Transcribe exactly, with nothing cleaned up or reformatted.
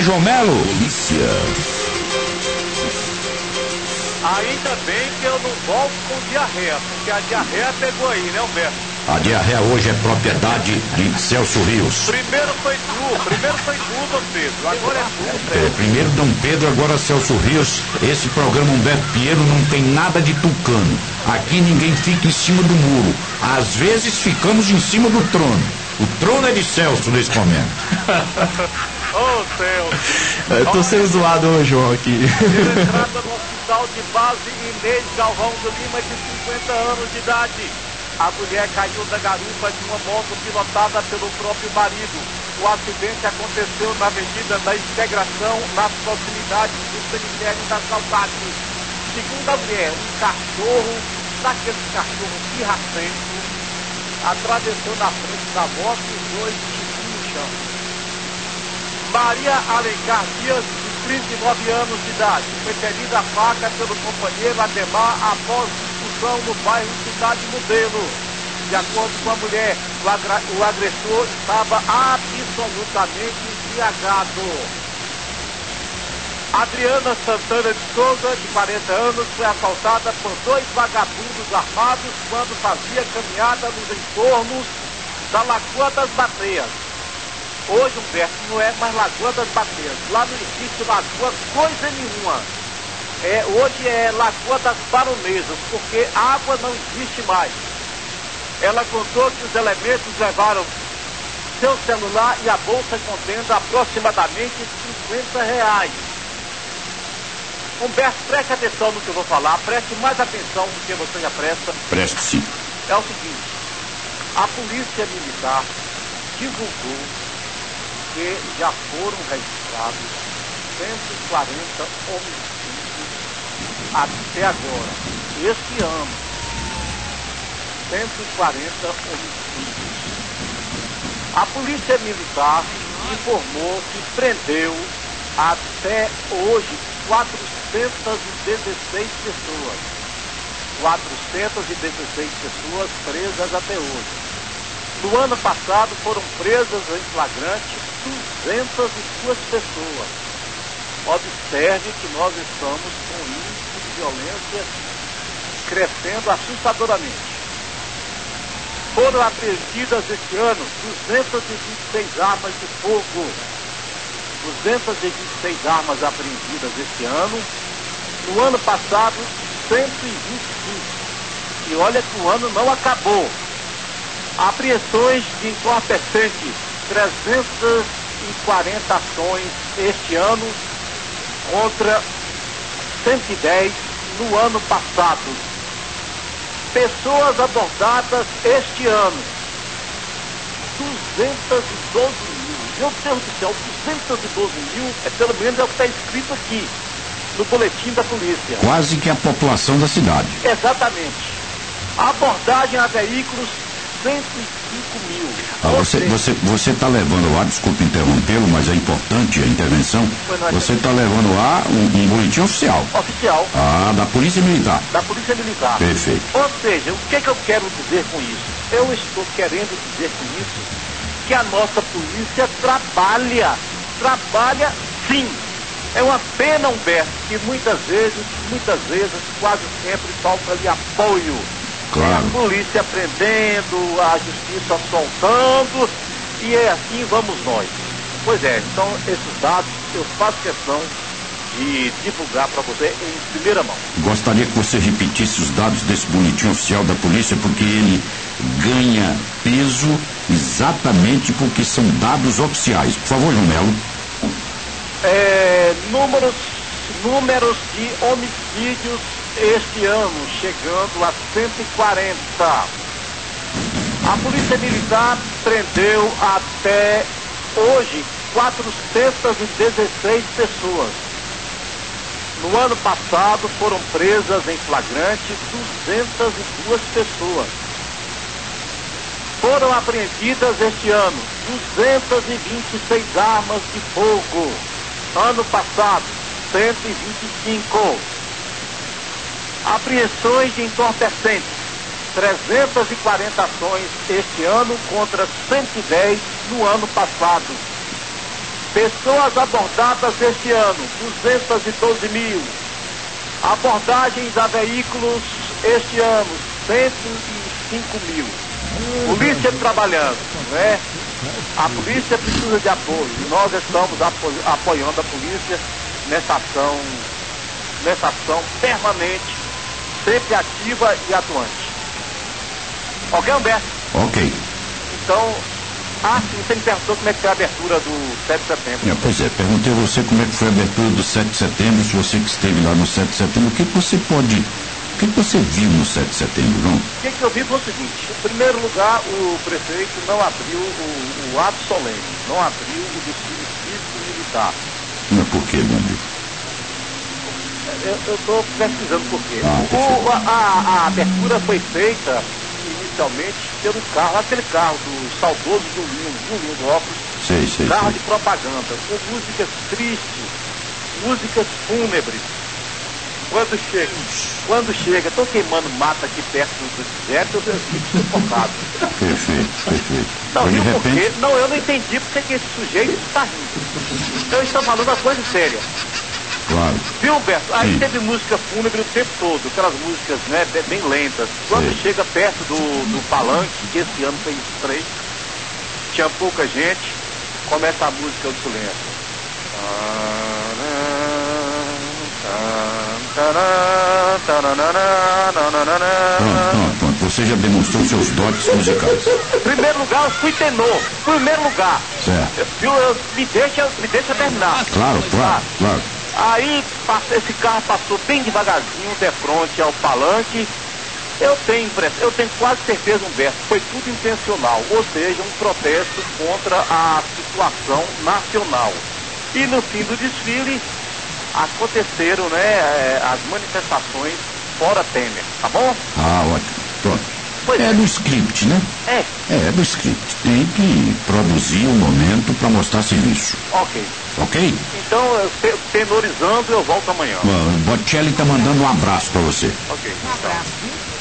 João Melo. Polícia. Ainda bem que eu não volto com diarreia, porque a diarreia pegou aí, né, Humberto? A diarreia hoje é propriedade de Celso Rios. Primeiro foi tu, primeiro foi tu, Dom Pedro, agora é tu. É, primeiro Dom Pedro, agora Celso Rios. Esse programa Humberto Pinheiro não tem nada de tucano. Aqui ninguém fica em cima do muro. Às vezes ficamos em cima do trono. O trono é de Celso nesse momento. Ô, oh, Celso. Eu tô sendo zoado hoje, João, aqui. Entrada no hospital de base Inês Galvão do Lima, de cinquenta anos de idade. A mulher caiu da garupa de uma moto pilotada pelo próprio marido. O acidente aconteceu na Avenida da Integração, nas proximidades do cemitério da Saudade. Segundo a mulher, um cachorro, daquele cachorro pirracento, atravessou na frente da moto e os dois no chão. Maria Alencar Dias, de trinta e nove anos de idade, foi ferida a faca pelo companheiro Ademar após discussão no bairro Cidade Modelo. De acordo com a mulher, o, agra- o agressor estava absolutamente embriagado. Adriana Santana de Souza, de quarenta anos, foi assaltada por dois vagabundos armados quando fazia caminhada nos entornos da Lagoa das Bateias. Hoje, Humberto, não é mais Lagoa das Bateias. Lá não existe lagoa coisa nenhuma. É, hoje é Lagoa das Baronesas, porque água não existe mais. Ela contou que os elementos levaram seu celular e a bolsa contendo aproximadamente cinquenta reais. Humberto, preste atenção no que eu vou falar, preste mais atenção do que você já presta. Preste-se. É o seguinte, a polícia militar divulgou que já foram registrados cento e quarenta homicídios até agora, este ano. cento e quarenta homicídios. A polícia militar informou que prendeu até hoje quatrocentas e dezesseis pessoas. quatrocentas e dezesseis pessoas presas até hoje. No ano passado foram presas em flagrante duzentas e duas pessoas. Observe que nós estamos com o índice de violência crescendo assustadoramente. Foram apreendidas este ano duzentas e vinte e seis armas de fogo. duzentas e vinte e seis armas apreendidas este ano. No ano passado, cento e vinte e cinco. E olha que o ano não acabou. Apreensões de entorpecentes, trezentas e quarenta ações este ano contra cento e dez no ano passado. Pessoas abordadas este ano, duzentas e doze mil. Meu Deus do céu, duzentas e doze mil é pelo menos é o que está escrito aqui no boletim da polícia. Quase que a população da cidade. Exatamente. A abordagem a veículos, cento e cinco mil. Ah, você você você está levando lá, desculpe interrompê-lo, mas é importante a intervenção. Você está levando lá um, um boletim oficial. Oficial. Ah, da Polícia Militar. Da Polícia Militar. Perfeito. Ou seja, o que é que eu quero dizer com isso? Eu estou querendo dizer com isso que a nossa polícia trabalha. Trabalha sim. É uma pena, Humberto, que muitas vezes, muitas vezes, quase sempre falta-lhe apoio. Claro. A polícia prendendo, a justiça soltando, e é assim vamos nós. Pois é, então esses dados eu faço questão de divulgar para você em primeira mão. Gostaria que você repetisse os dados desse boletim oficial da polícia, porque ele ganha peso exatamente porque são dados oficiais. Por favor, João Melo. É, números, números de homicídios este ano, chegando a cento e quarenta. A Polícia Militar prendeu até hoje quatrocentas e dezesseis pessoas. No ano passado foram presas em flagrante duzentas e duas pessoas. Foram apreendidas este ano duzentas e vinte e seis armas de fogo. Ano passado, cento e vinte e cinco. Apreensões de entorpecentes, trezentas e quarenta ações este ano contra cento e dez no ano passado. Pessoas abordadas este ano, duzentos e doze mil. Abordagens a veículos este ano, cento e cinco mil. Polícia trabalhando, né? A polícia precisa de apoio e nós estamos apo apoiando a polícia nessa ação, nessa ação permanente, sempre ativa e atuante. Ok, Humberto? Ok. Então, ah, sim, você me perguntou como é que foi a abertura do sete de setembro. É, pois é, perguntei a você como é que foi a abertura do sete de setembro, se você que esteve lá no sete de setembro, o que, que você pode, o que, que você viu no sete de setembro, não? O que, que eu vi foi o seguinte: em primeiro lugar, o prefeito não abriu o, o ato solene, não abriu o desfile cívico-militar. Mas por quê, meu amigo? Eu estou pesquisando por quê. Ah, o, a, a, a abertura foi feita inicialmente pelo carro, aquele carro do saudoso Julinho, Julinho do óculos, Sei, sei, carro sei. de propaganda, com músicas tristes, músicas fúnebres. Quando chega, quando chega, estou queimando mata aqui perto do deserto, eu fico sufocado. Perfeito, perfeito. Não, Aí, de viu por quê? repente, Não, eu não entendi porque que esse sujeito está rindo. Então estão falando uma coisa séria. claro, Viu, Humberto? Aí Sim. teve música fúnebre o tempo todo, aquelas músicas, né, bem, bem lentas. Quando Sim. chega perto do, do palanque, que esse ano foi estreito, tinha pouca gente, começa a música do silêncio. pronto, pronto, pronto, você já demonstrou seus dotes musicais. Primeiro lugar, eu fui tenor. Primeiro lugar. Certo. Viu? Eu- Me deixa, me deixa terminar. Claro, claro, claro. Aí passa- esse carro passou bem devagarzinho de frente ao palanque. Eu tenho impressão, eu tenho quase certeza, Humberto, foi tudo intencional, ou seja, um protesto contra a situação nacional. E no fim do desfile aconteceram, né, eh, as manifestações fora Temer, tá bom? Ah, ótimo, pronto. Pois É é. do script, né? É, É do script. Tem que produzir um momento para mostrar serviço. ok. Ok? Então, eu te- tenorizando, eu volto amanhã. O Bocelli tá mandando um abraço para você. Ok. Um abraço.